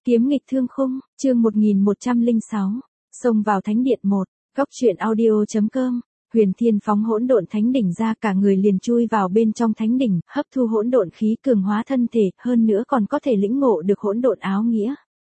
Kiếm nghịch thương khung, chương 1106, xông vào thánh điện 1, góc truyện audio.com. Huyền Thiên phóng hỗn độn thánh đỉnh ra, cả người liền chui vào bên trong thánh đỉnh, hấp thu hỗn độn khí cường hóa thân thể, hơn nữa còn có thể lĩnh ngộ được hỗn độn áo nghĩa.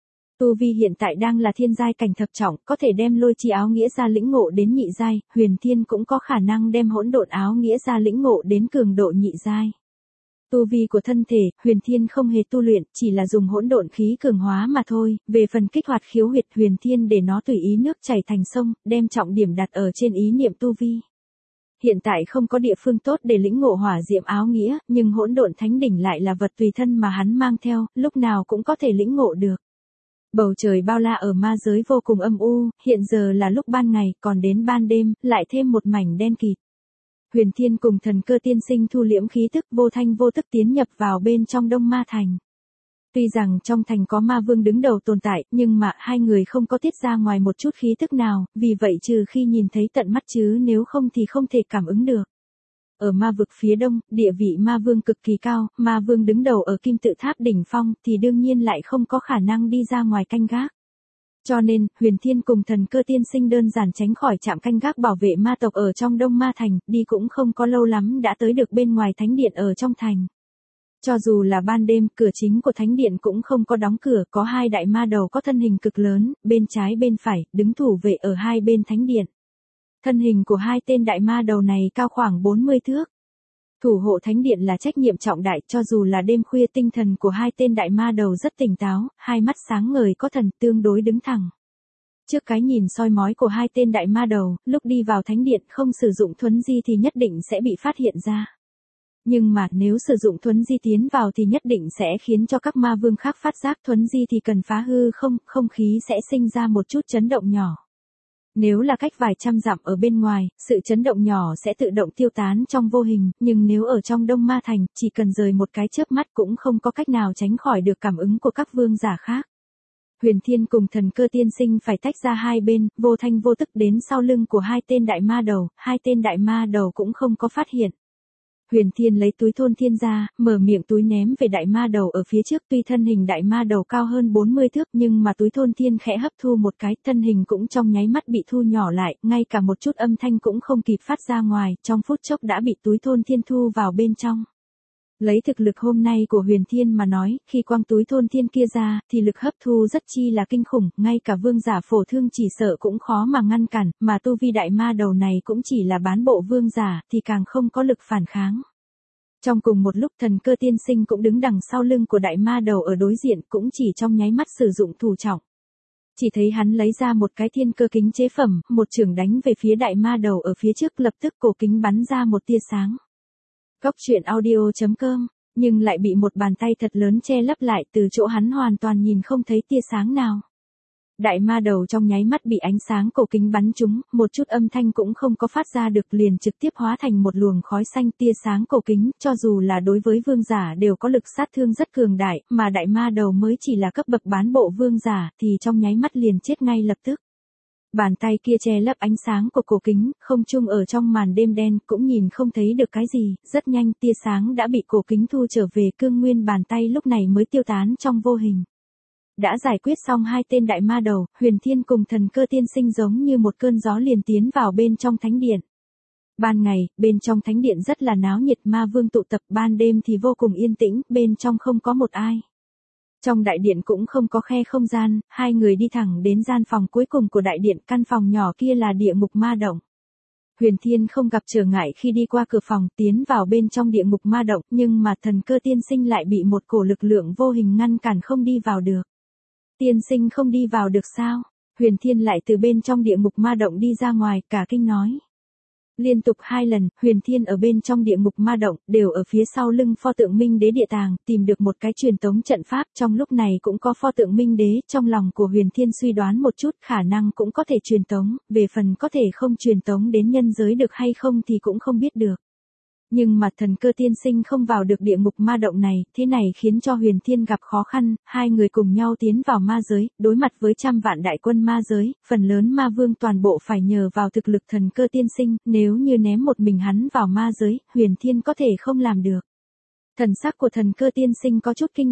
Tu vi hiện tại đang là thiên giai cảnh thập trọng, có thể đem lôi chi áo nghĩa ra lĩnh ngộ đến nhị giai, Huyền Thiên cũng có khả năng đem hỗn độn áo nghĩa ra lĩnh ngộ đến cường độ nhị giai. Tu vi của thân thể, Huyền Thiên không hề tu luyện, chỉ là dùng hỗn độn khí cường hóa mà thôi, về phần kích hoạt khiếu huyệt, Huyền Thiên để nó tùy ý nước chảy thành sông, đem trọng điểm đặt ở trên ý niệm tu vi. Hiện tại không có địa phương tốt để lĩnh ngộ hỏa diệm áo nghĩa, nhưng hỗn độn thánh đỉnh lại là vật tùy thân mà hắn mang theo, lúc nào cũng có thể lĩnh ngộ được. Bầu trời bao la ở ma giới vô cùng âm u, hiện giờ là lúc ban ngày, còn đến ban đêm, lại thêm một mảnh đen kịt. Huyền Thiên cùng Thần Cơ Tiên Sinh thu liễm khí tức, vô thanh vô tức tiến nhập vào bên trong Đông Ma Thành. Tuy rằng trong thành có ma vương đứng đầu tồn tại, nhưng mà hai người không có tiết ra ngoài một chút khí tức nào, vì vậy trừ khi nhìn thấy tận mắt chứ nếu không thì không thể cảm ứng được. Ở ma vực phía đông, địa vị ma vương cực kỳ cao, ma vương đứng đầu ở kim tự tháp đỉnh phong thì đương nhiên lại không có khả năng đi ra ngoài canh gác. Cho nên, Huyền Thiên cùng Thần Cơ Tiên Sinh đơn giản tránh khỏi trạm canh gác bảo vệ ma tộc ở trong Đông Ma Thành, đi cũng không có lâu lắm đã tới được bên ngoài thánh điện ở trong thành. Cho dù là ban đêm, cửa chính của thánh điện cũng không có đóng cửa, có hai đại ma đầu có thân hình cực lớn, bên trái bên phải, đứng thủ vệ ở hai bên thánh điện. Thân hình của hai tên đại ma đầu này cao khoảng 40 thước. Thủ hộ thánh điện là trách nhiệm trọng đại, cho dù là đêm khuya tinh thần của hai tên đại ma đầu rất tỉnh táo, hai mắt sáng ngời có thần, tương đối đứng thẳng. Trước cái nhìn soi mói của hai tên đại ma đầu, lúc đi vào thánh điện không sử dụng thuấn di thì nhất định sẽ bị phát hiện ra. Nhưng mà nếu sử dụng thuấn di tiến vào thì nhất định sẽ khiến cho các ma vương khác phát giác, thuấn di thì cần phá hư không khí sẽ sinh ra một chút chấn động nhỏ. Nếu là cách vài trăm dặm ở bên ngoài, sự chấn động nhỏ sẽ tự động tiêu tán trong vô hình, nhưng nếu ở trong Đông Ma Thành, chỉ cần rời một cái chớp mắt cũng không có cách nào tránh khỏi được cảm ứng của các vương giả khác. Huyền Thiên cùng Thần Cơ Tiên Sinh phải tách ra hai bên, vô thanh vô tức đến sau lưng của hai tên đại ma đầu, hai tên đại ma đầu cũng không có phát hiện. Huyền Thiên lấy túi thôn thiên ra, mở miệng túi ném về đại ma đầu ở phía trước, tuy thân hình đại ma đầu cao hơn 40 thước nhưng mà túi thôn thiên khẽ hấp thu một cái, thân hình cũng trong nháy mắt bị thu nhỏ lại, ngay cả một chút âm thanh cũng không kịp phát ra ngoài, trong phút chốc đã bị túi thôn thiên thu vào bên trong. Lấy thực lực hôm nay của Huyền Thiên mà nói, khi quăng túi thôn thiên kia ra, thì lực hấp thu rất chi là kinh khủng, ngay cả vương giả phổ thương chỉ sợ cũng khó mà ngăn cản, mà tu vi đại ma đầu này cũng chỉ là bán bộ vương giả, thì càng không có lực phản kháng. Trong cùng một lúc Thần Cơ Tiên Sinh cũng đứng đằng sau lưng của đại ma đầu ở đối diện, cũng chỉ trong nháy mắt sử dụng thủ trọng. Chỉ thấy hắn lấy ra một cái thiên cơ kính chế phẩm, một chưởng đánh về phía đại ma đầu ở phía trước, lập tức cổ kính bắn ra một tia sáng. Góc truyện audio.com, nhưng lại bị một bàn tay thật lớn che lấp lại, từ chỗ hắn hoàn toàn nhìn không thấy tia sáng nào. Đại ma đầu trong nháy mắt bị ánh sáng cổ kính bắn trúng, một chút âm thanh cũng không có phát ra được, liền trực tiếp hóa thành một luồng khói xanh. Tia sáng cổ kính, cho dù là đối với vương giả đều có lực sát thương rất cường đại, mà đại ma đầu mới chỉ là cấp bậc bán bộ vương giả, thì trong nháy mắt liền chết ngay lập tức. Bàn tay kia che lấp ánh sáng của cổ kính, không trung ở trong màn đêm đen cũng nhìn không thấy được cái gì, rất nhanh tia sáng đã bị cổ kính thu trở về, cương nguyên bàn tay lúc này mới tiêu tán trong vô hình. Đã giải quyết xong hai tên đại ma đầu, Huyền Thiên cùng Thần Cơ Tiên Sinh giống như một cơn gió liền tiến vào bên trong thánh điện. Ban ngày, bên trong thánh điện rất là náo nhiệt, ma vương tụ tập, ban đêm thì vô cùng yên tĩnh, bên trong không có một ai. Trong đại điện cũng không có khe không gian, hai người đi thẳng đến gian phòng cuối cùng của đại điện, căn phòng nhỏ kia là địa ngục ma động. Huyền Thiên không gặp trở ngại khi đi qua cửa phòng tiến vào bên trong địa ngục ma động, nhưng mà Thần Cơ Tiên Sinh lại bị một cổ lực lượng vô hình ngăn cản không đi vào được. Tiên sinh không đi vào được sao? Huyền Thiên lại từ bên trong địa ngục ma động đi ra ngoài, cả kinh nói. Liên tục 2 lần, Huyền Thiên ở bên trong địa ngục ma động, đều ở phía sau lưng pho tượng Minh Đế địa tàng, tìm được một cái truyền tống trận pháp, trong lúc này cũng có pho tượng Minh Đế, trong lòng của Huyền Thiên suy đoán một chút, khả năng cũng có thể truyền tống, về phần có thể không truyền tống đến nhân giới được hay không thì cũng không biết được. Nhưng mà Thần Cơ Tiên Sinh không vào được địa ngục ma động này, thế này khiến cho Huyền Thiên gặp khó khăn, hai người cùng nhau tiến vào ma giới, đối mặt với trăm vạn đại quân ma giới, phần lớn ma vương toàn bộ phải nhờ vào thực lực Thần Cơ Tiên Sinh, nếu như ném một mình hắn vào ma giới, Huyền Thiên có thể không làm được. Thần sắc của Thần Cơ Tiên Sinh có chút kinh ngạc,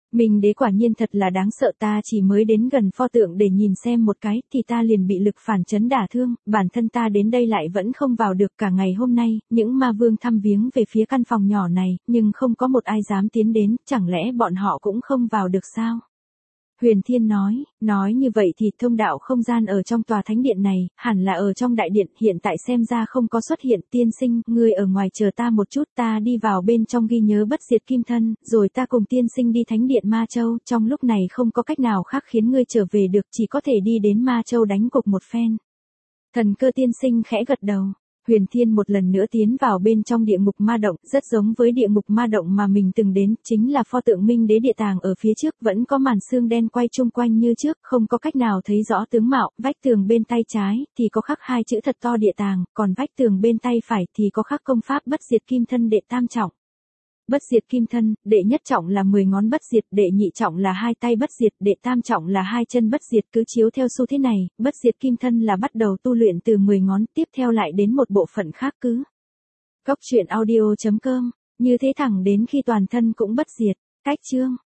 Minh đế quả nhiên thật là đáng sợ, ta chỉ mới đến gần pho tượng để nhìn xem một cái thì ta liền bị lực phản chấn đả thương, bản thân ta đến đây lại vẫn không vào được. Cả ngày hôm nay, những ma vương thăm viếng về phía căn phòng nhỏ này, nhưng không có một ai dám tiến đến, chẳng lẽ bọn họ cũng không vào được sao? Huyền Thiên nói như vậy thì thông đạo không gian ở trong tòa thánh điện này, hẳn là ở trong đại điện, hiện tại xem ra không có xuất hiện. Tiên sinh, ngươi ở ngoài chờ ta một chút, ta đi vào bên trong ghi nhớ bất diệt kim thân, rồi ta cùng tiên sinh đi thánh điện Ma Châu, trong lúc này không có cách nào khác khiến ngươi trở về được, chỉ có thể đi đến Ma Châu đánh cuộc một phen. Thần Cơ tiên sinh khẽ gật đầu. Huyền Thiên một lần nữa tiến vào bên trong địa ngục ma động, rất giống với địa ngục ma động mà mình từng đến, chính là pho tượng Minh đế địa tàng ở phía trước, vẫn có màn xương đen quay chung quanh như trước, không có cách nào thấy rõ tướng mạo. Vách tường bên tay trái thì có khắc hai chữ thật to địa tàng, còn vách tường bên tay phải thì có khắc công pháp bất diệt kim thân đệ tam trọng. Bất diệt kim thân, đệ nhất trọng là 10 ngón bất diệt, đệ nhị trọng là 2 tay bất diệt, đệ tam trọng là 2 chân bất diệt. Cứ chiếu theo xu thế này, bất diệt kim thân là bắt đầu tu luyện từ 10 ngón, tiếp theo lại đến một bộ phận khác cứ. Góc truyện audio.com, như thế thẳng đến khi toàn thân cũng bất diệt. Cách chương.